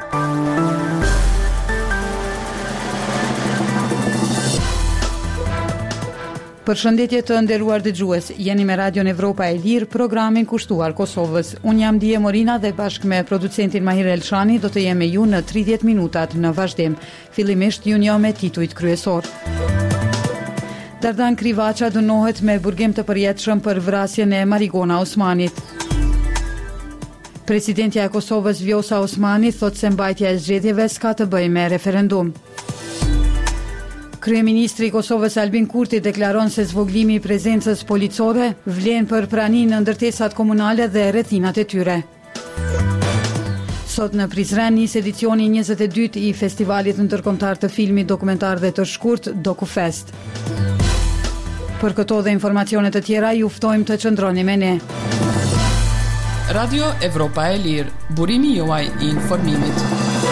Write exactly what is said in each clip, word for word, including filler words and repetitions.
Përshëndetje të nderuar dëgjues, jeni me Radion Evropa e Lirë, programin kushtuar Kosovës. Unë jam Dije Morina dhe bashkë me producentin Mahir Elshani do të jem me ju në tridhjetë minutat në vazhdim. Fillimisht ju njoh me titujt kryesor. Dardan Krivaqa dënohet me burgim të përjetshëm për vrasjen e Marigona Osmanit. Presidentja e Kosovës Vjosa Osmani thot se mbajtja e zgjedhjeve s'ka të bëjë me referendum. Kryeministri i Kosovës Albin Kurti deklaron se zvoglimi i prezencës policore vlen për praninë në ndërtesat komunale dhe rrethinat e tyre. Sot në Prizren nis edicioni njëzet e dytë i festivalit ndërkombëtar të filmit dokumentar dhe të shkurt DokuFest. Për këto dhe informacione të tjera ju ftojmë të qëndroni me ne. Radio Evropa e Lirë, burimi juaj i informimit.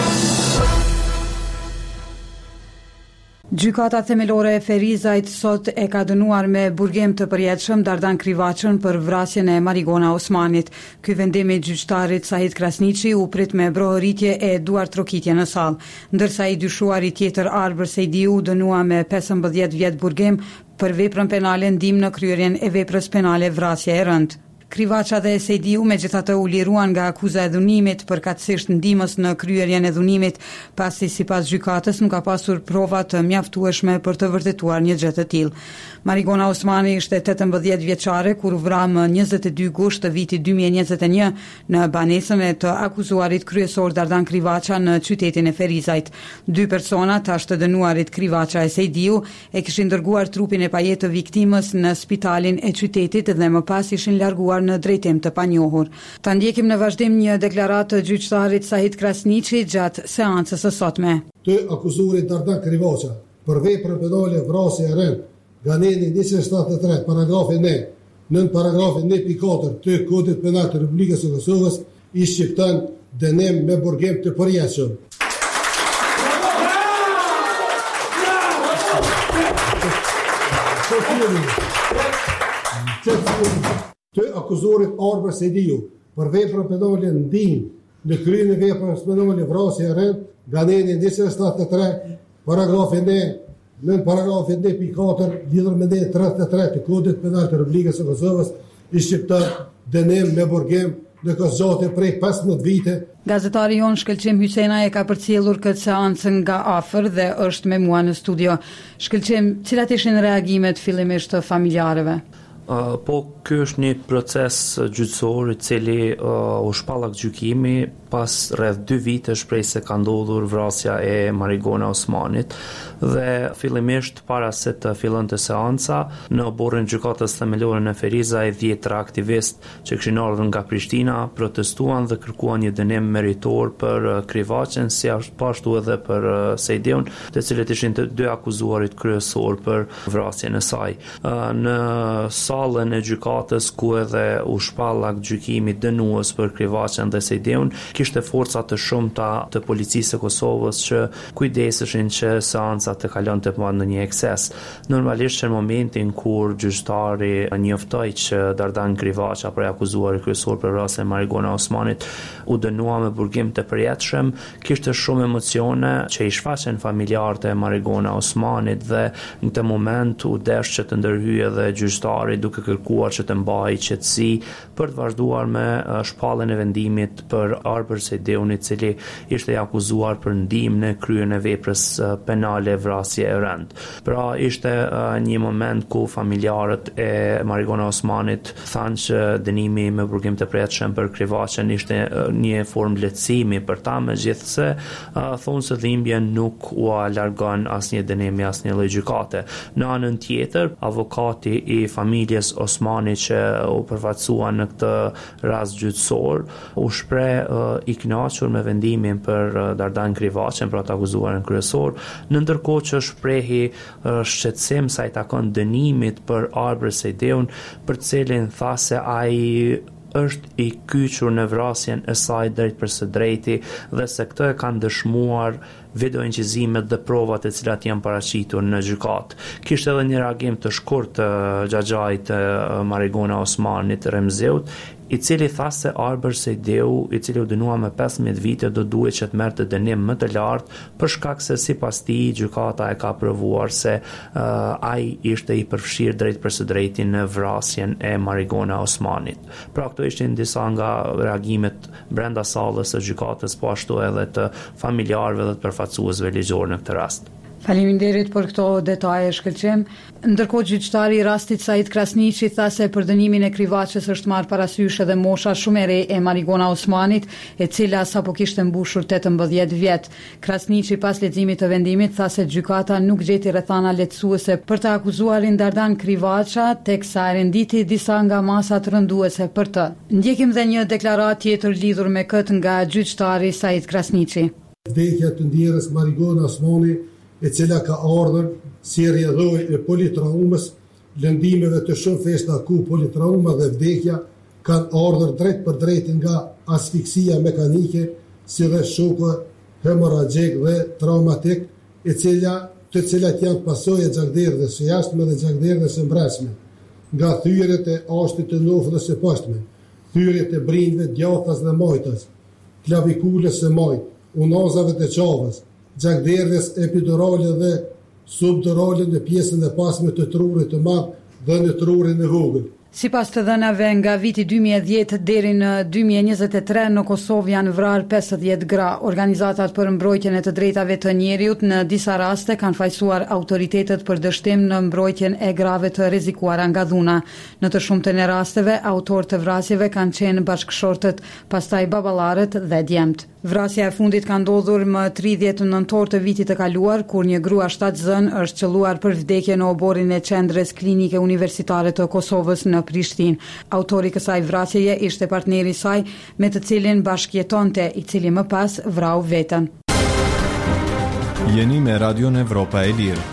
Gjykata themelore e Ferizajt sot e ka dënuar me burgim të përjetshëm Dardan Krivaqën për vrasjen e Marigona Osmanit. Ky vendim i gjyqtarit Sahid Krasniqi u prit me brohëritje e duartrokitje në sallë, ndërsa i dyshuari tjetër Arbër Sejdiu u dënua me pesëmbëdhjetë vjet burgim për veprën penale ndihmë në kryerjen e veprës penale vrasje e rëndë. Krivaqa dhe Sejdiu megjithatë u liruan nga akuza e dhunimit përkatësisht ndihmës në kryerjen e dhunimit, pasi sipas gjykatës nuk ka pasur prova të mjaftueshme për të vërtetuar një gjë të tillë. Marigona Osmani ishte tetëmbëdhjetë vjeçare kur u vra më njëzet e dy gusht të vitit dy mijë e njëzet e një në banesën e të akuzuarit kryesor Dardan Krivaqa në qytetin e Ferizajt. Dy persona tash të dënuarit Krivaqa e Sejdiu e kishin dërguar trupin e pajet të viktimës në spitalin e qytetit dhe më pas ishin larguar në drejtim të panjohur. Ta ndjekim në vazhdim një deklaratë të gjyqtarit Sahid Krasniqi gjatë seancës së sotme. Të akuzuarit Dardan Krivaqa për veprën penale vrasje e rëndë nga neni njëzet e shtatëdhjetë e tre paragrafin e nën paragrafin e katër të Kodit Penal të Republikës së Kosovës i shqipton dënim me burgim të përjetshëm. Të akuzuarit Arbër Sejdiu për veprën penale ndihmë në kryen e veprës penale vrasje e rëndë nga neni njëzet e shtatëdhjetë e tre paragrafin e nën paragrafin e katër lidhur me neni tridhjetë e tre të Kodit Penal të Republikës së Kosovës i shqipton dënim me burgim në kozgjate prej pesëmbëdhjetë vite. Gazetari jon Shkëlqim Hysena e ka përcjellur këtë seancën nga afër dhe është me mua në studio. Shkëlqim, cilat ishin reagimet fillimisht të familjarëve? Uh, po, ky është një proces gjyqësor i cili uh, u shpallak gjykimi pas rreth dy vitesh prej se ka ndodhur vrasja e Marigona Osmanit dhe fillimisht para se të fillonte seanca në oborrin e gjykatës themelore në Ferizaj dhjetra aktivist që kishin ardhur nga Prishtina protestuan dhe kërkuan një dënim meritor për uh, Krivaqën si ashtu edhe për uh, Sejdiun, të cilët ishin të dy akuzuarit kryesor për vrasjen e saj. Uh, në sallën e gjykatës ku edhe u shpallak gjykimi dënues për Krivaqën dhe Sejdiun, kishte forca të shumta të policisë së Kosovës që kujdeseshin që seanca të kalonte pa në një ekses. Normalisht në momentin kur gjyqtari njoftoi që Dardan Krivaqa për akuzuar kryesor për vrasjen e Marigona Osmanit u dënua me burgim të përjetshëm, kishte shumë emocione që i shfaqen familjarët e Marigona Osmanit dhe në këtë moment u desh që të ndërhyjë edhe gjyqtari duke kërkuar që të mbajë qetësi për të vazhduar me shpalljen e vendimit për Arbër Sejdiun, i cili ishte i akuzuar për ndihmë në kryen e veprës penale vrasje e rëndë. Pra ishte uh, një moment ku familjarët e Marigona Osmanit thanë që dënimi me burgim të përjetshëm për Krivaqën ishte uh, një formë lehtësimi për ta, megjithse uh, thonë se dhimbja nuk u largon asnjë dënimi asnjë lloj gjykate. Në anën tjetër, avokati i familjes Osmani që u përfaqësua në këtë rast gjyqësor u shpreh uh, i kënaqur me vendimin për uh, Dardan Krivaqën për të akuzuarin kryesor, në ndërkohë që shprehi uh, shqetësim sa i takon dënimit për Arbër Sejdiun, për cilin tha se ai është i kyçur në vrasjen e saj drejt për së drejti dhe se këtë e kanë dëshmuar videoincizimet dhe provat e cilat janë paraqitur në gjykatë. Kishte edhe një reagim të shkurt uh, xhaxhait uh, Marigona Osmanit Remzeut, i cili tha se Arber Sejdeu, i cili u dënua me pesëmbëdhjetë vite, do duhet që të merrte dënim më të lartë për shkak se sipas tij gjykata e ka provuar se uh, ai ishte i përfshirë drejt për së drejti në vrasjen e Marigona Osmanit. Pra këto ishin disa nga reagimet brenda sallës së gjykatës, po ashtu edhe të familjarëve dhe të përfaqësuesve ligjor në këtë rast. Faleminderit për këto detaje shkëlqim. Ndërkohë gjyqtari i rastit Said Krasniqi tha se për dënimin e krivaçës është marrë parasysh edhe mosha shumë e re e Marigona Osmanit, e cila sapo kishte mbushur tetëmbëdhjetë vjet. Krasniqi pas leximit të vendimit tha se gjykata nuk gjeti rrethana lehtësuese për të akuzuarin Dardan Krivaça, teksa renditi disa nga masat rënduese për të. Ndjekim dhe një deklaratë tjetër lidhur me këtë nga gjyqtari Said Krasniqi. Vdekja të ndjerës Marigona Osmani, e cila ka ardhur si rrjedhoj e politraumës, lëndimeve të shumë festa ku politrauma dhe vdekja kanë ardhur drejt për drejt nga asfiksia mekanike, si dhe shoku hemoragjik dhe traumatik, e cila, të cilat janë pasojë e gjakderdhjes së jashtme dhe gjakderdhjes së mbrëmshme, nga thyrjet e ashtit të nofrës së poshtme, thyrjet e brinjve, djathtas dhe majtas, klavikulës së majt, unazave të qavës, gjakderdhjes epidurale dhe subdurale në pjesën e pasme të trurit të madh dhe në trurin e vogël. Sipas të dhënave nga viti dy mijë e dhjetë deri në dy mijë e njëzet e tre në Kosovë janë vrarë pesëdhjetë gra. Organizatat për mbrojtjen e të drejtave të njeriut në disa raste kanë fajsuar autoritetet për dështim në mbrojtjen e grave të rrezikuara nga dhuna. Në të shumtën e rasteve, autorë të vrasjeve kanë qenë bashkëshortët, pastaj baballarët dhe djemt. Vrasja e fundit ka ndodhur më tridhjetë nëntor të vitit të kaluar, kur një grua shtatzën është qelluar për vdekje në oborin e qendrës klinike universitare të Kosovës në Prishtinë. Autori i kësaj vrasjeje ishte partneri i saj, me të cilin bashkëjetonte, i cili më pas vrau veten. Jeni me Radion Evropa e Lirë.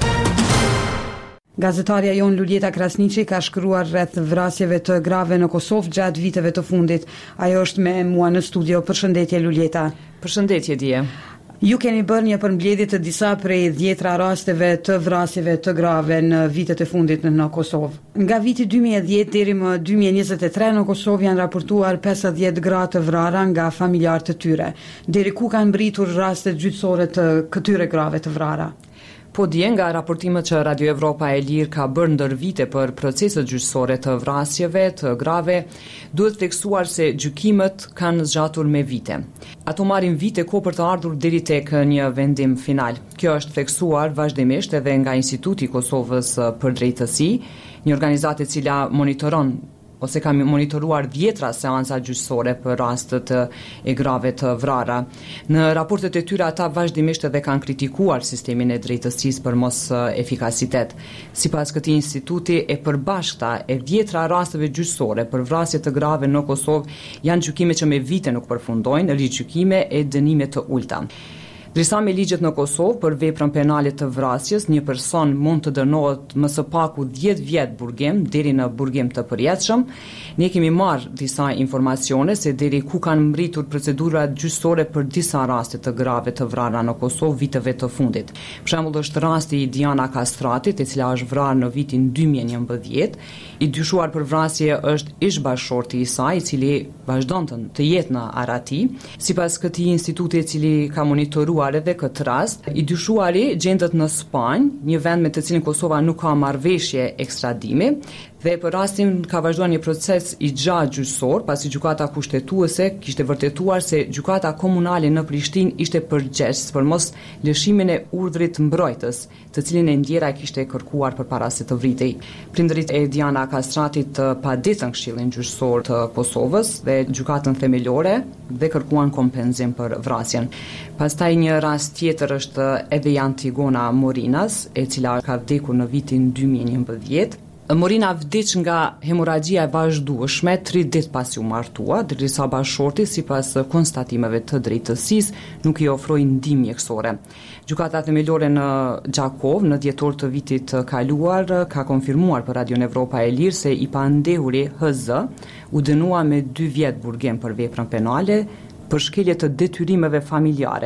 Gazetarja jon Luljeta Krasniqi ka shkruar rreth vrasjeve të grave në Kosovë gjatë viteve të fundit. Ajo është me mua në studio. Përshëndetje Luljeta. Përshëndetje Dije. Ju keni bërë një përmbledhje të disa prej dhjetra rasteve të vrasjeve të grave në vitet e fundit në Kosovë. Nga viti dy mijë e dhjetë deri më dy mijë e njëzet e tre në Kosovë janë raportuar pesëdhjetë gra të vrara nga familjarë të tyre. Deri ku kanë mbritur rastet gjyqësore të këtyre grave të vrara? Po dje nga raportimet që Radio Evropa e Lirë ka bërë ndër vite për proceset gjyqësore të vrasjeve të grave, duhet theksuar se gjykimet kanë zgjatur me vite. Ato marrin vite kohë për të ardhur deri tek një vendim final. Kjo është theksuar vazhdimisht edhe nga Instituti i Kosovës për Drejtësi, një organizatë e cila monitoron ose ka monitoruar dhjetra seanca gjyqësore për rastet e grave të vrara. Në raportet e tyre ata vazhdimisht edhe kanë kritikuar sistemin e drejtësisë për mos efikasitet. Sipas këtij instituti, e përbashkëta e dhjetra rasteve gjyqësore për vrasje të grave në Kosovë janë gjykime që me vite nuk përfundojnë, rigjykime e dënime të ulta. Ndërsa me ligjet në Kosovë për veprën penale të vrasjes, një person mund të dënohet më së paku dhjetë vjet burgim deri në burgim të përjetshëm. Ne kemi marrë disa informacione se deri ku kanë mbritur procedurat gjyqësore për disa raste të grave të vrara në Kosovë viteve të fundit. Për shembull është rasti i Diana Kastratit, e cila është vrarë në vitin dy mijë e njëmbëdhjetë. I dyshuar për vrasje është ish bashkëshorti i saj, i cili vazhdon të jetë në Arati. Sipas këtij instituti, i cili ka monitoruar edhe këtë rast, i dyshuari gjendet në Spanjë, një vend me të cilin Kosova nuk ka marrëveshje ekstradimi, dhe për rastin ka vazhduar një proces i gjatë gjyqësor, pasi gjykata kushtetuese kishte vërtetuar se gjykata komunale në Prishtinë ishte përgjegjës për mos lëshimin e urdhrit mbrojtës, të cilin e ndjera kishte kërkuar përpara se të vritej. Prindërit e Diana Kastratit paditën Këshillin Gjyqësor të Kosovës dhe gjykatën themelore dhe kërkuan kompenzim për vrasjen. Pastaj një rast tjetër është edhe Antigona Morinas, e cila ka vdekur në vitin dy mijë e njëmbëdhjetë. Morina vdiq nga hemoragjia e vazhdueshme tri ditë pasi u martua, ndërsa bashkëshorti sipas konstatimeve të drejtësisë nuk i ofroi ndihmë mjekësore. Gjykata themelore në Gjakov në dhjetor të vitit të kaluar ka konfirmuar për Radion Evropa e Lirë se i pandehuri H Z u dënua me dy vjet burgim për veprën penale për shkelje të detyrimeve familjare.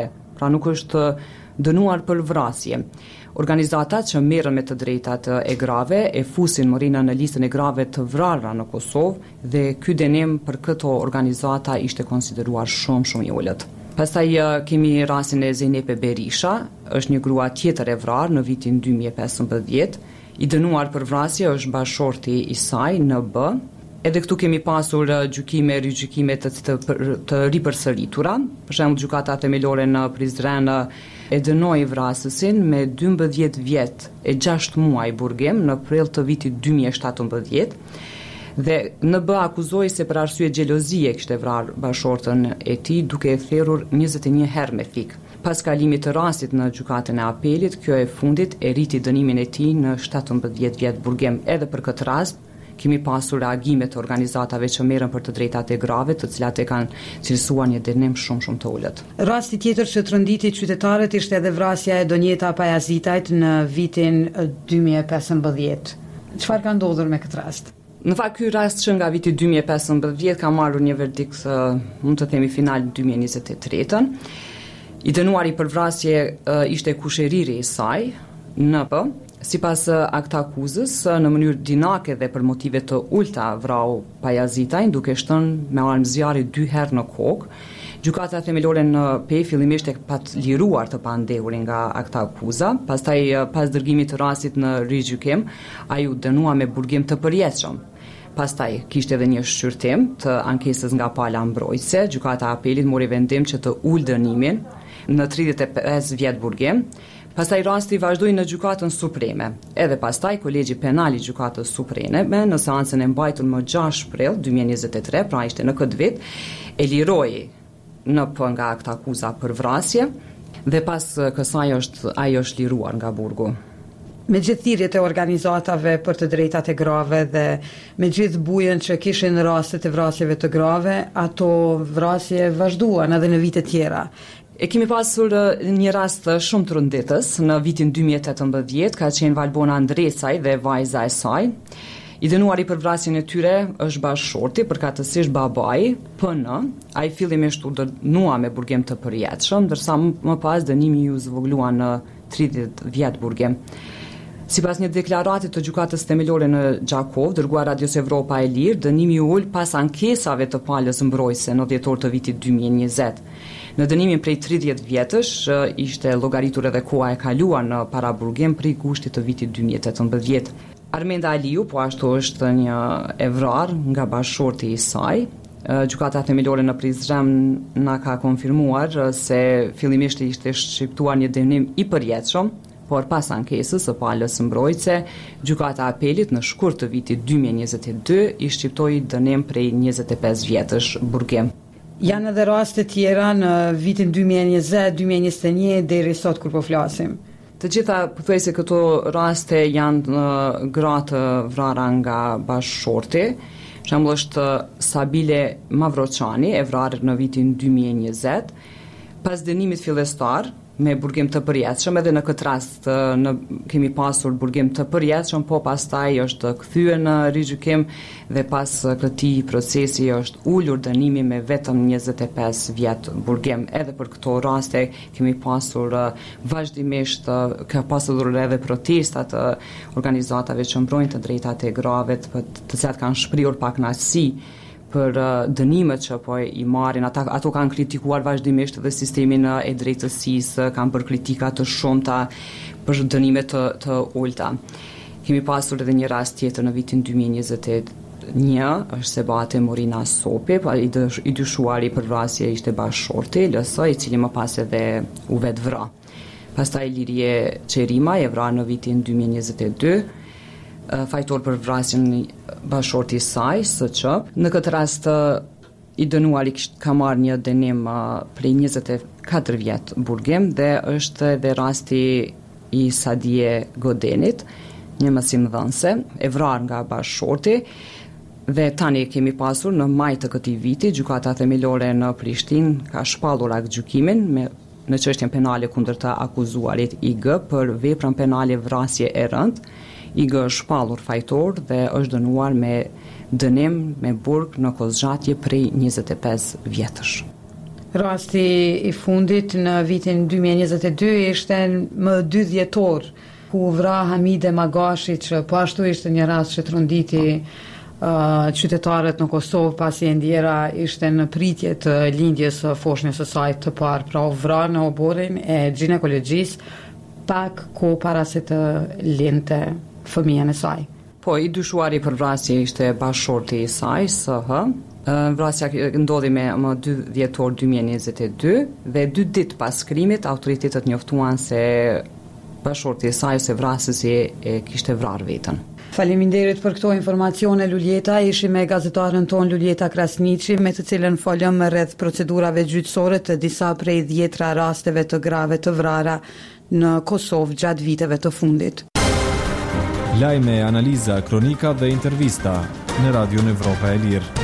pra nuk është dënuar për vrasje. Organizatat që merren me të drejtat e grave e fusin Morina në listën e grave të vrarra në Kosovë dhe ky dënim për këto organizata ishte konsideruar shumë shumë i ulët. Pastaj kemi rastin e Zenepe Berisha, është një grua tjetër e vrarë në vitin dy mijë e pesëmbëdhjetë, i dënuar për vrasje është bashorti i saj në B. Edhe këtu kemi pasur gjykime, rigjykime të, të, të ripërsëritura. Për shembull, gjykata themelore në Prizren e dënoi vrasësin me dymbëdhjetë vjet e gjashtë muaj burgim në prill të vitit dy mijë e shtatëmbëdhjetë. Dhe në B akuzoi se për arsye xhelozie kishte vrarë bashortën e tij duke e therrur njëzet e një herë me fik. Pas kalimit të rastit në gjykatën e apelit, kjo e fundit e rriti dënimin e tij në shtatëmbëdhjetë vjet burgim. Edhe për këtë rast kemi pasur reagime të organizatave që merren për të drejtat e grave, të cilat e kanë cilësuar një dënim shumë shumë të ulët. Rasti tjetër që tronditi qytetarët ishte edhe vrasja e Donjeta Pajazitajt në vitin dy mijë e pesëmbëdhjetë. Çfarë ka ndodhur me këtë rast? Në fakt, ky rast që nga viti dy mijë e pesëmbëdhjetë ka marrur një verdikt, uh, mund të themi final në dy mijë e njëzet e tretën. I dënuari për vrasje uh, ishte kusheriri i saj, N P. Sipas akta akuzës, në mënyrë dinake dhe për motive të ulta vrau Pajazitajn, duke shtënë me armë zjarri dy herë në kokë. Gjykata themelore në P fillimisht e pat liruar të pandehurin nga akta akuza, pastaj pas dërgimit të rastit në rigjykim, ai u dënua me burgim të përjetshëm. Pastaj kishte edhe një shqyrtim të ankesës nga pala mbrojtëse. Gjykata e apelit mori vendim që të ul dënimin në tridhjetë e pesë vjet burgim. Pastaj rasti vazhdoi në gjykatën supreme. Edhe pastaj kolegji penal i gjykatës supreme në seancën e mbajtur më gjashtë prill dy mijë e njëzet e tre, pra ishte në këtë vit, e liroi N P nga akta akuza për vrasje dhe pas kësaj është ai është liruar nga burgu. Me gjithë thirrjet e organizatave për të drejtat e grave dhe me gjithë bujën që kishin rastet e vrasjeve të grave, ato vrasje vazhduan edhe në vite tjera. E kemi pasur një rast shumë të rënditës në vitin dy mijë e tetëmbëdhjetë, ka qenë Valbona Andrecaj dhe vajza e saj. I dënuari për vrasjen e tyre është bashorti, përkatësisht babai, P N. Ai fillimisht u dënua me burgim të përjetshëm, ndërsa më pas dënimi u zvoglua në tridhjetë vjet burgim. Sipas një deklarate të gjykatës themelore në Gjakov, dërguar Radios Evropa e Lirë, dënimi u ul pas ankesave të palës mbrojtëse në dhjetor të vitit dy mijë e njëzet. Në dënimin prej tridhjetë vjetësh ishte llogaritur edhe koha e kaluar në paraburgim prej gushtit të vitit dy mijë e tetëmbëdhjetë. Armenda Aliu po ashtu është një e vrarë nga bashorti i saj. Gjykata themelore në Prizren na ka konfirmuar se fillimisht ishte shqiptuar një dënim i përjetshëm, por pas ankesës së palës mbrojtëse, gjykata e apelit në shkurt të vitit dy mijë e njëzet e dy i shqiptoi dënim prej njëzet e pesë vjetësh burgim. Janë edhe raste tjera në vitin dy mijë e njëzet, dy mijë e njëzet e një deri sot kur po flasim. Të gjitha pothuajse këto raste janë uh, gratë vrara nga bashorti. Për shembull është Sabile Mavroçani, e vrarë në vitin dy mijë e njëzet, pas dënimit fillestar me burgim të përjetshëm. Edhe në këtë rast në, kemi pasur burgim të përjetshëm, po pastaj është kthyer në rigjykim dhe pas këtij procesi është ulur dënimi me vetëm njëzet e pesë vjet burgim. Edhe për këto raste kemi pasur vazhdimisht ka pasur edhe protesta të organizatave që mbrojnë të drejtat e grave, të cilat kanë shprehur pakënaqësi për dënimet që po i marrin. Ata, ato kanë kritikuar vazhdimisht dhe sistemin e drejtësisë, kanë bërë kritika të shumta për dënime të, të ulta. Kemi pasur edhe një rast tjetër në vitin dy mijë e njëzet e një, është Sebate Morina Sopi, i, dësh, i dyshuari për vrasje ishte bashorti, L S, i cili më pas edhe u vetë vra. Pastaj Lirie Qerima e vra në vitin dy mijë e njëzet e dy, fajtor për vrasjen bashorti i saj, S Q. Në këtë rast i dënuari ka marrë një dënim prej njëzet e katër vjet burgim dhe është edhe rasti i Sadie Godenit, një mësimdhënëse, e vrarë nga bashorti. Dhe tani kemi pasur në maj të këtij viti, gjykata themelore në Prishtinë ka shpallur aktgjykimin me në çështjen penale kundër të akuzuarit I G për veprën penale vrasje e rënd. I G është shpallur fajtor dhe është dënuar me dënim me burg në kozgjatje prej njëzet e pesë vjetësh. Rasti i fundit në vitin dy mijë e njëzet e dy ishte më dy dhjetor, ku vra Hamide Magashi, që po ashtu ishte një rast që tronditi uh, qytetarët në Kosovë, pasi e ndjera ishte në pritje të lindjes së foshnjës së saj të parë, pra u vra në oborin e ginekologjisë pak ko para se të linte fëmijën e saj. Po, i dyshuari për vrasje ishte bashkëshorti i saj, S H. Vrasja ndodhi me më dy dhjetor dy mijë e njëzet e dy dhe dy ditë pas krimit autoritetet njoftuan se bashkëshorti i saj ose vrasësi e kishte vrarë veten. Faleminderit për këto informacione, Luljeta. Ishim me gazetarën ton Luljeta Krasniqi, me të cilën folëm rreth procedurave gjyqësore të disa prej dhjetra rasteve të grave të vrara në Kosovë gjatë viteve të fundit. Lajme, analiza, kronika dhe intervista në Radion Evropa e Lirë.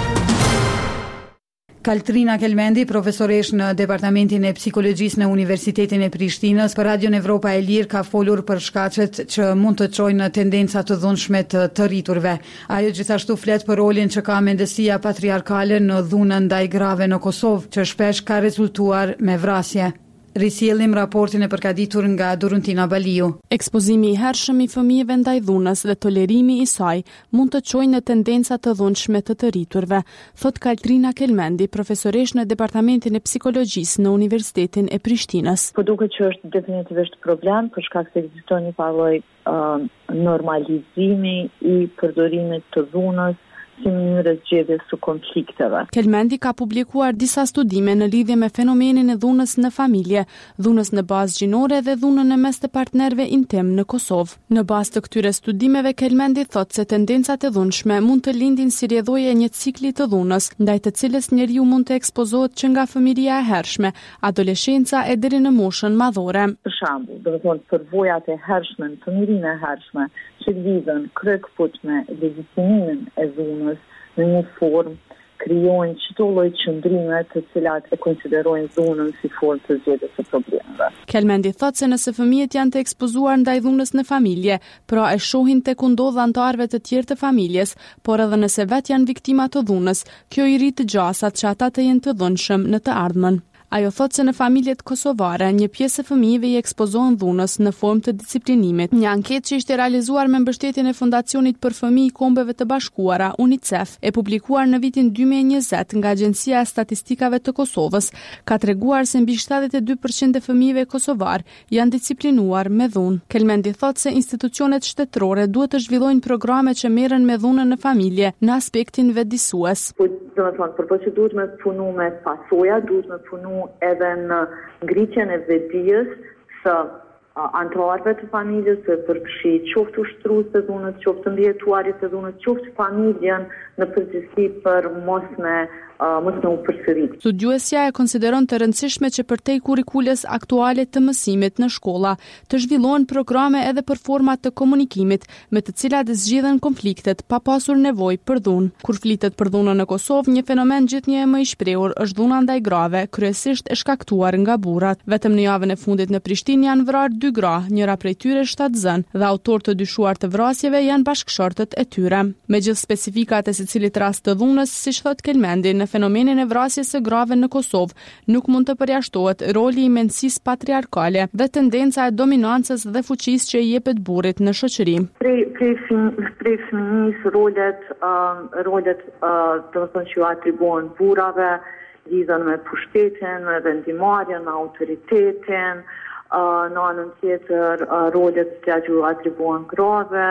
Kaltrina Kelmendi, profesoresh në Departamentin e Psikologjisë në Universitetin e Prishtinës, për Radion Evropa e Lirë ka folur për shkaqet që mund të çojnë në tendenca të dhunshme të të rriturve. Ajo gjithashtu flet për rolin që ka mendësia patriarkale në dhunën ndaj grave në Kosovë, që shpesh ka rezultuar me vrasje. Risjellim raportin e përgatitur nga Doruntina Baliu. Ekspozimi i hershëm i fëmijëve ndaj dhunës dhe tolerimi i saj mund të çojnë në tendenca të dhunshme të të rriturve, thot Kaltrina Kelmendi, profesoresh në Departamentin e Psikologjisë në Universitetin e Prishtinës. Po duket që është definitivisht problem, për shkak se ekziston një lloj uh, normalizimi i përdorimit të dhunës si mënyrë zgjedhjes së konflikteve. Kelmendi ka publikuar disa studime në lidhje me fenomenin e dhunës në familje, dhunës në bazë gjinore dhe dhunën në mes të partnerëve intim në Kosovë. Në bazë të këtyre studimeve, Kelmendi thot se tendencat e dhunshme mund të lindin si rrjedhoje e një cikli të dhunës, ndaj të cilës njeriu mund të ekspozohet që nga fëmiria e hershme, adoleshenca e deri në moshën madhore. Për shembull, do të thonë përvojat e hershme në fëmirinë e hershme që lidhen kryekëput me legitimimin e dhunës në një formë, krijojnë çdo lloj qëndrime të cilat e konsiderojnë dhunën si formë të zgjedhjes së problemeve. Kelmendi thotë se nëse fëmijët janë të ekspozuar ndaj dhunës në familje, pra e shohin tek u ndodh anëtarëve të tjerë të familjes, por edhe nëse vet janë viktima të dhunës, kjo i rrit të gjasat që ata të jenë të dhunshëm në të ardhmen. Ajo thotë se në familjet kosovare, një pjesë e fëmijëve i ekspozohen dhunës në formë të disiplinimit. Një anketë që ishte realizuar me mbështetjen e Fondacionit për Fëmijë i Kombeve të Bashkuara, UNICEF, e publikuar në vitin dy mijë e njëzet nga Agjencia e Statistikave të Kosovës, ka treguar se mbi shtatëdhjetë e dy përqind e fëmijëve kosovar janë disciplinuar me dhunë. Kelmendi thotë se institucionet shtetërore duhet të zhvillojnë programe që merren me dhunën në familje në aspektin vetëdijsues. Po, do të thonë, përpo që duhet me punu me pasoja, duhet me punu edhe në ngritjen e vetdijes së anëtarëve të familjes, se përfshi qoftë ushtrues të dhunës, qoftë ndjetuarit të dhunës, qoftë familjen në përgjithësi për mos me uh, mos me u përsërit. Studiuesja e konsideron të rëndësishme që përtej kurrikules aktuale të mësimit në shkolla të zhvillohen programe edhe për forma të komunikimit, me të cilat zgjidhen konfliktet pa pasur nevojë për dhunë. Kur flitet për dhunën në Kosovë, një fenomen gjithnjë më i shprehur është dhuna ndaj grave, kryesisht e shkaktuar nga burrat. Vetëm në javën e fundit në Prishtinë janë vrarë dy gra, njëra prej tyre shtatzën, dhe autorë të dyshuar të vrasjeve janë bashkëshortët e tyre. Megjithë specifikat e secilit rast të dhunës, siç thot Kelmendi, në fenomenin e vrasjes së grave në Kosovë nuk mund të përjashtohet roli i mendësisë patriarkale dhe tendenca e dominancës dhe fuqisë që i jepet burrit në shoqëri. Prej prej prej fëmijës rolet uh, rolet uh, do të thonë që atribuohen burrave lidhen me pushtetin, me vendimarrjen, me autoritetin. Uh, në anën tjetër, uh, rolet që ju atribuohen grave,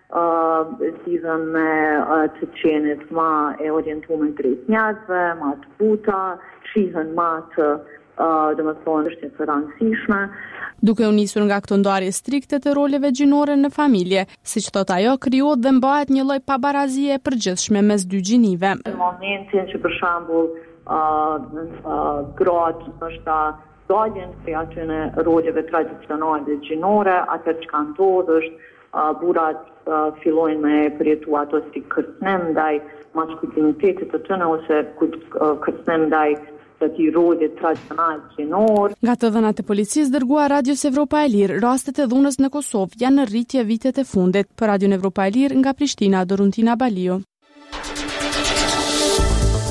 uh, lidhen me uh, të qenit ma e orientuar drejt njerëzve, ma të buta, shihen ma të uh, dhe më thonë është të rëndësishme. Duke u nisur nga këto ndarje strikte të roleve gjinore në familje, siç thot ajo, krijohet dhe mbahet një lloj pabarazie e përgjithshme mes dy gjinive. Në momentin që për shembull uh, uh, gratë është daljen prej atyre roleve tradicionale gjinore, atë që ka ndodhur është uh, burrat uh, fillojnë me përjetu ato si kërcënim ndaj maskulinitetit të tyre ose uh, kërcënim ndaj të rolit tradicional gjinor. Nga të dhënat e policisë dërguar Radios Evropa e Lirë, rastet e dhunës në Kosovë janë në rritje vitet e fundit. Për Radion Evropa e Lirë nga Prishtina, Doruntina Baliu.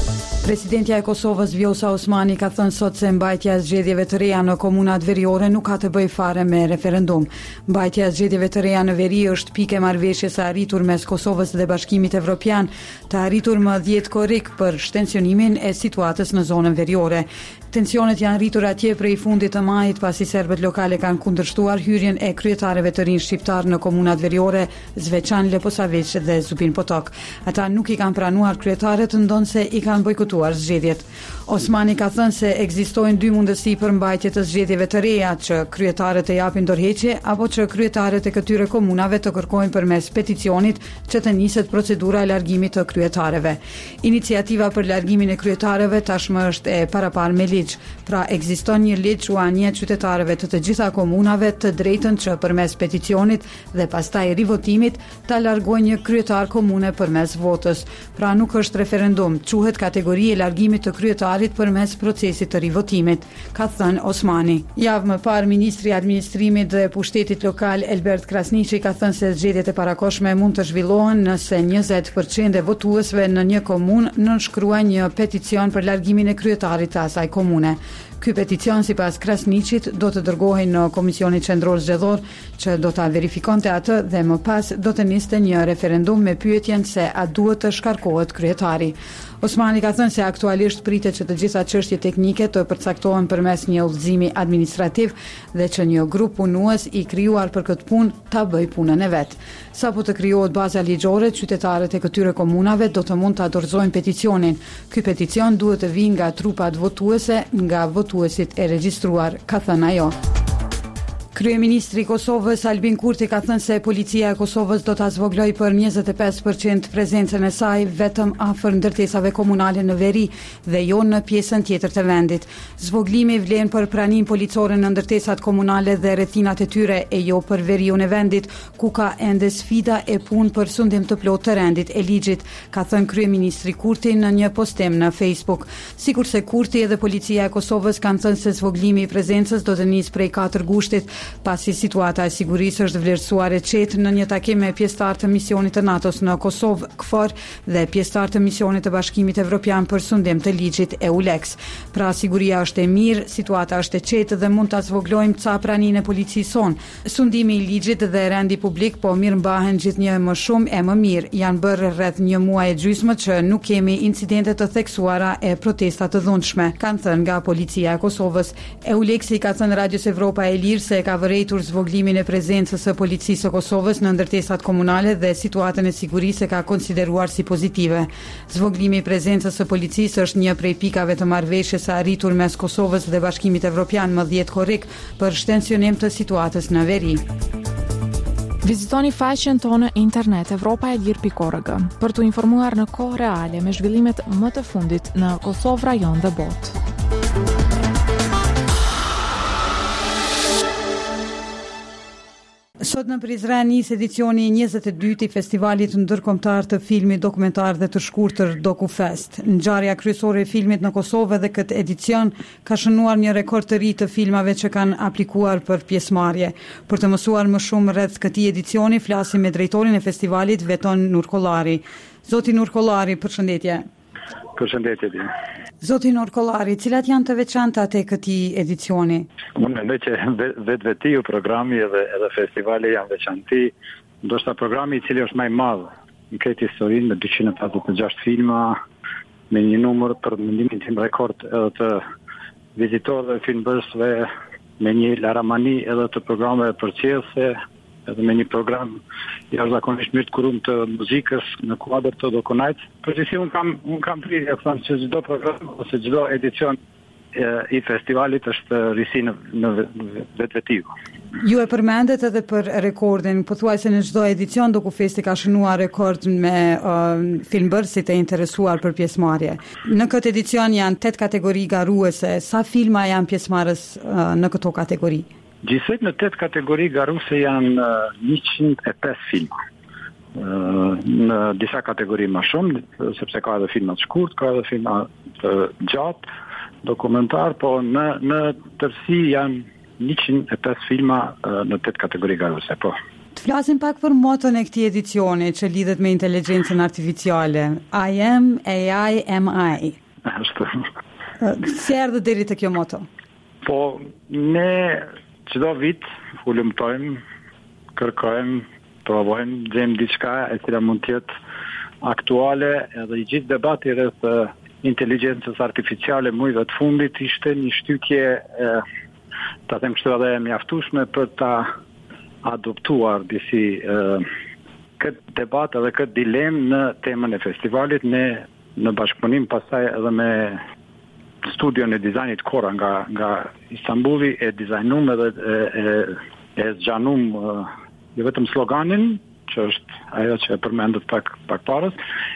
Presidentja e Kosovës Vjosa Osmani ka thënë sot se mbajtja e zgjedhjeve të reja në komunat veriore nuk ka të bëjë fare me referendum. Mbajtja e zgjedhjeve të reja në veri është pikë e marrëveshjes së arritur mes Kosovës dhe Bashkimit Evropian, të arritur më dhjetë korrik për shtensionimin e situatës në zonën veriore. Tensionet janë rritur atje prej fundit të majit pasi serbët lokale kanë kundërshtuar hyrjen e kryetarëve të rinj shqiptar në komunat veriore Zveçan, Leposavić dhe Zupin Potok. Ata nuk i kanë pranuar kryetarët, ndonse i kanë bojkotuar zgjedhjet. Osmani ka thënë se ekzistojnë dy mundësi për mbajtje të zgjedhjeve të reja, që kryetarët të japin dorëheqje apo që kryetarët e këtyre komunave të kërkojnë përmes peticionit që të niset procedura e largimit të kryetarëve. Iniciativa për largimin e kryetarëve tashmë është e paraparë me ligj, pra ekziston një ligj që anjet qytetarëve të të gjitha komunave të drejtën që përmes peticionit dhe pastaj rivotimit ta largojnë një kryetar komune përmes votës. Pra nuk është referendum, quhet kategori e largimit të kryetarit përmes procesit të rivotimit, ka thënë Osmani. Javë më parë, ministri i administrimit dhe pushtetit lokal Elbert Krasniqi ka thënë se zgjedhjet e parakoshme mund të zhvillohen nëse njëzet përqind e votuesve në një komunë nënshkruajnë një peticion për largimin e kryetarit të asaj komune. Ky peticion sipas Krasniqit do të dërgohej në Komisionin Qendror Zgjedhor, që do ta verifikonte atë dhe më pas do të niste një referendum me pyetjen se a duhet të shkarkohet kryetari. Osmani ka thënë se aktualisht pritet që të gjitha çështjet teknike të përcaktohen përmes një udhëzimi administrativ dhe që një grup punues i krijuar për këtë punë ta bëj punën e vet. Sapo të krijohet baza ligjore, qytetarët e këtyre komunave do të mund ta dorëzojnë peticionin. Ky peticion duhet të vijë nga trupat votuese, nga votuesit e regjistruar, ka thënë ajo. Kryeministri i Kosovës Albin Kurti ka thënë se policia e Kosovës do ta zvoglojë për njëzet e pesë përqind prezencën e saj vetëm afër ndërtesave komunale në veri dhe jo në pjesën tjetër të vendit. Zvoglimi vlen për praninë policore në ndërtesat komunale dhe rrethinat e tyre e jo për veriun e vendit, ku ka ende sfida e punë për sundim të plotë të rendit e ligjit, ka thënë kryeministri Kurti në një postim në Facebook. Sikurse Kurti edhe policia e Kosovës kanë thënë se zvoglimi i prezencës do të nisë prej katër gushtit, pasi situata e sigurisë është vlerësuar e qetë në një takim me pjesëtar të misionit të NATO-s në Kosovë, KFOR, dhe pjesëtar të misionit të Bashkimit Evropian për sundim të ligjit E U L E X. Pra siguria është e mirë, situata është e qetë dhe mund ta zvoglojmë ca praninë e policisë sonë. Sundimi i ligjit dhe rendi publik po mirëmbahen gjithnjë më shumë e më mirë. Janë bërë rreth një muaj e gjysmë që nuk kemi incidente të theksuara e protesta të dhunshme, kanë thënë nga policia e Kosovës. E U L E X i ka thënë Radios Evropa e Lirë se ka vërejtur zvoglimin e prezencës së policisë së Kosovës në ndërtesat komunale dhe situatën e sigurisë ka konsideruar si pozitive. Zvoglimi i prezencës së policisë është një prej pikave të marrëveshjes së arritur mes Kosovës dhe Bashkimit Evropian më dhjetë korrik për shtensionim të situatës në veri. Vizitoni faqen tonë internet evropa e lirë pikë org për të informuar në kohë reale me zhvillimet më të fundit në Kosovë, rajon dhe botë. Sot në Prizren nis edicioni njëzet e dytë i festivalit ndërkombëtar të filmit dokumentar dhe të shkurtër DokuFest. Ngjarja kryesore e filmit në Kosovë dhe këtë edicion ka shënuar një rekord të ri të filmave që kanë aplikuar për pjesëmarrje. Për të mësuar më shumë rreth këtij edicioni, flasim me drejtorin e festivalit, Veton Nurkollari. Zoti Nurkollari, përshëndetje. Përshëndetje di. Zoti Nurkollari, cilat janë të veçanta te këtij edicioni? Unë mendoj që vetë vetiu programi edhe, edhe festivali janë veçanti, ndoshta programi i cili është më i madh në këtë historinë me dyqind e pesëdhjetë e gjashtë filma, me një numër për mendimin tim rekord edhe të vizitorëve, filmbërësve, me një laramani edhe të programeve përcjellëse, edhe me një program jashtëzakonisht mirë të kurum të muzikës në kuadër të Dokonajt. Përgjithësi unë kam unë kam prirje të them se çdo program ose çdo edicion e, i festivalit është risi në, në vetvetiu. Ju e përmendet edhe për rekordin, pothuajse në çdo edicion DokuFesti ka shënuar rekord me uh, filmbërësit e interesuar për pjesëmarrje. Në këtë edicion janë tetë kategori garuese. Sa filma janë pjesëmarrës uh, në këto kategori? Gjithsej në tetë kategori garuese janë uh, njëqind e pesë filma. Uh, në disa kategori më shumë, sepse ka edhe filma të shkurt, ka edhe filma të gjatë, dokumentar, po në në tërësi janë njëqind e pesë filma uh, në tetë kategori garuese, po. Të flasim pak për motën e këtij edicioni që lidhet me inteligjencën artificiale. I am, A I am I. Ashtu. Si erdhët deri te kjo moto? Po, ne çdo vit hulumtojmë, kërkojmë, provojmë, gjejmë diçka e cila mund të jetë aktuale, edhe i gjithë debati rreth inteligjencës artificiale mujve të fundit ishte një shtytje, e, ta them kështu, edhe e mjaftueshme për ta adoptuar disi e, këtë debat edhe këtë dilemë në temën e festivalit, ne në bashkëpunim pastaj edhe me studion e dizajnit Kora nga, nga Istanbuli e dizajnum edhe e, e, e zgjanum e, jo vetëm sloganin, që është ajo që e përmendët pak, pak parës,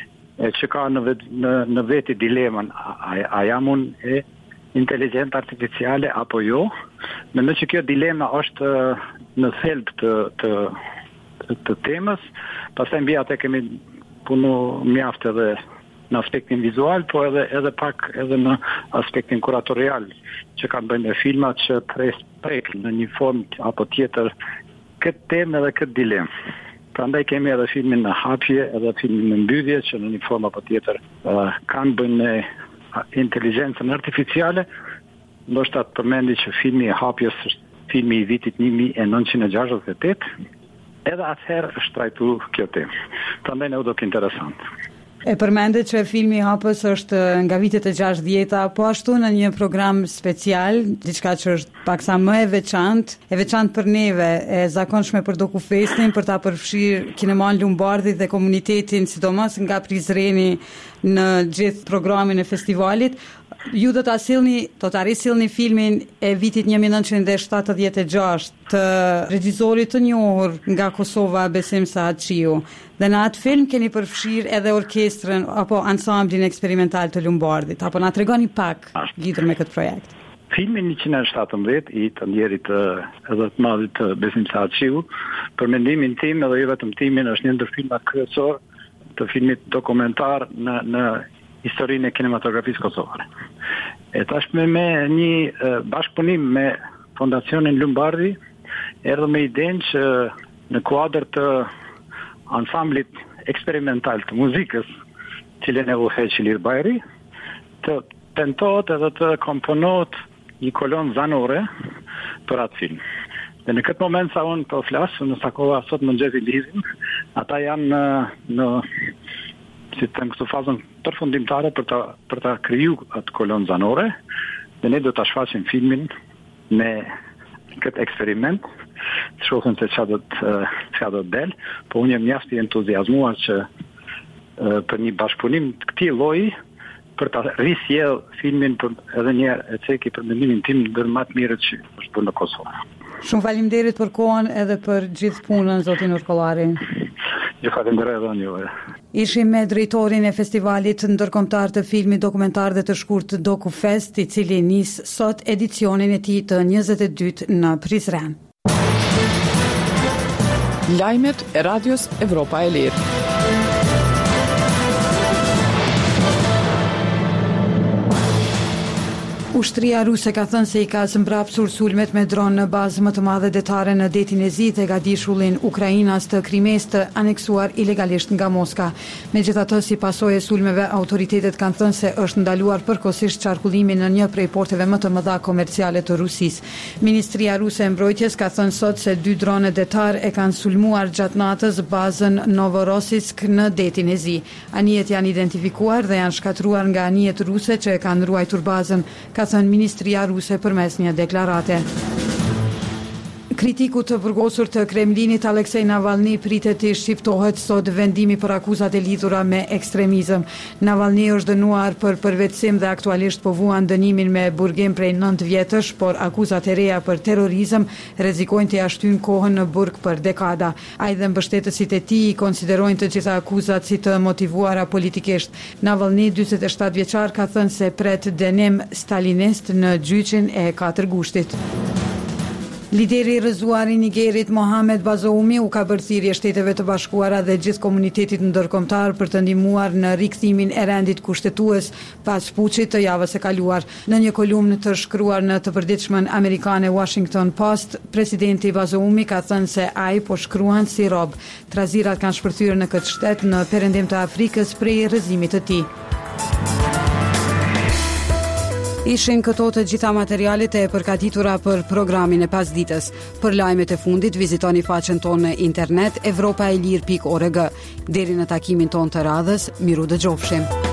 e që ka në, vet, në, në veti dilemën, a, a jam unë e inteligjent artificiale apo jo. Mendoj që kjo dilema është në thelb të, të, të, të temës, pastaj mbi atë kemi punu mjaft edhe në aspektin vizual, po edhe, edhe pak edhe në aspektin kuratorial, që kanë bëjnë me filmat që pres prek në një formë apo tjetër këtë temë edhe këtë dilemë. Prandaj kemi edhe filmin në hapje, edhe filmin në mbyllje, që në një formë apo tjetër uh, kanë bëjnë me inteligjencën artificiale. Ndoshta të përmendi që filmi i hapjes është filmi i vitit një mijë e nëntëqind e gjashtëdhjetë e tetë, edhe atëherë është trajtuar kjo temë. Prandaj ne u duk interesant. E përmendet që filmi i hapës është nga vitet e gjashtëdhjeta, po ashtu në një program special, diçka që është paksa më e veçantë, e veçantë për neve, e zakonshme për Dokufestin, për ta përfshirë kineman Lumbardhi dhe komunitetin, sidomos nga Prizreni në gjithë programin e festivalit. Ju do ta sillni, do ta risillni filmin e vitit një mijë e nëntëqind e shtatëdhjetë e gjashtë të regjisorit të njohur nga Kosova, Besim Saatçiu. Dhe në atë film keni përfshirë edhe orkestrën apo ansamblin eksperimental të Lumbardhit. Apo na tregoni pak lidhur me këtë projekt. Filmi njëqind e shtatëmbëdhjetë i të ndjerit edhe të madhit të Besim Saatçiu, për mendimin tim edhe jo vetëm timin, është një ndër filmat kryesor të filmit dokumentar në në historinë e kinematografisë kosovare. E tashme me një e, bashkëpunim me Fondacionin Lumbardhi, erdhëm me idenë që në kuadër të ansamblit eksperimental të muzikës, cilën e udhëheq Ilir Bajri, të tentohet edhe të komponohet një kolon zanore për atë film. Dhe në këtë moment sa unë po flas, në Sakova sot mëngjesi lidhim, ata janë në, në si të them këtu fazën përfundimtare për ta për ta kriju atë kolon zanore, dhe ne do ta shfaqim filmin me këtë eksperiment, të shohim se çfarë do të çfarë do të del, po unë jam mjaft i entuziazmuar që për një bashkëpunim të këtij lloji për ta risjell filmin për edhe një herë e ceki për mendimin tim ndër më të mirët që është bërë në Kosovë. Shumë faleminderit për kohën edhe për gjithë punën, zotin Urkollari. Ju falenderoj edhe unë. Ishim me drejtorin e festivalit ndërkombëtar të filmit dokumentar dhe të shkurt Dokufest, i cili nis sot edicionin e tij të njëzet e dytë në Prizren. Lajmet e Radios Evropa e Lirë. Ushtria ruse ka thënë se i ka zmbrapsur sulmet me dron në bazë më të madhe detare në detin e Zi e gadishullin Ukrainas të Krimes të aneksuar ilegalisht nga Moska. Megjithatë, si pasojë e sulmeve, autoritetet kanë thënë se është ndaluar përkohësisht qarkullimi në një prej porteve më të mëdha komerciale të Rusisë. Ministria ruse e mbrojtjes ka thënë sot se dy drone detar e kanë sulmuar gjatë natës bazën Novorossisk në detin e Zi. Anijet janë identifikuar dhe janë shkatruar nga anijet ruse që e kanë ruajtur bazën, ka thënë Ministria ruse përmes një deklarate. Kritiku të burgosur të Kremlinit Aleksej Navalny pritet të shqiptohet sot vendimi për akuzat e lidhura me ekstremizëm. Navalny është dënuar për përvetësim dhe aktualisht po vuan dënimin me burgim prej nëntë vjetësh, por akuzat e reja për terrorizëm rrezikojnë të ja shtyjnë kohën në burg për dekada. Ai dhe mbështetësit e tij i konsiderojnë të gjitha akuzat si të motivuara politikisht. Navalny, dyqindëdhjetë e shtatë vjeçar, ka thënë se pret dënim stalinist në gjyqin e katër gushtit. Lideri i rrëzuar i Nigerit Mohamed Bazoumi u ka bërë thirrje Shteteve të Bashkuara dhe gjithë komunitetit ndërkombëtar për të ndihmuar në rikthimin e rendit kushtetues pas puçit të javës së kaluar. Në një kolumnë të shkruar në të përditshmen amerikane Washington Post, presidenti Bazoumi ka thënë se ai po shkruan si rob. Trazirat kanë shpërthyer në këtë shtet në perëndim të Afrikës prej rrëzimit të tij. Ishin këto të gjitha materialet e përgatitura për programin e pasdites. Për lajmet e fundit, vizitoni faqen tonë në internet evropaelir pikë org. Deri në takimin tonë të radhës, miru dëgjofshim.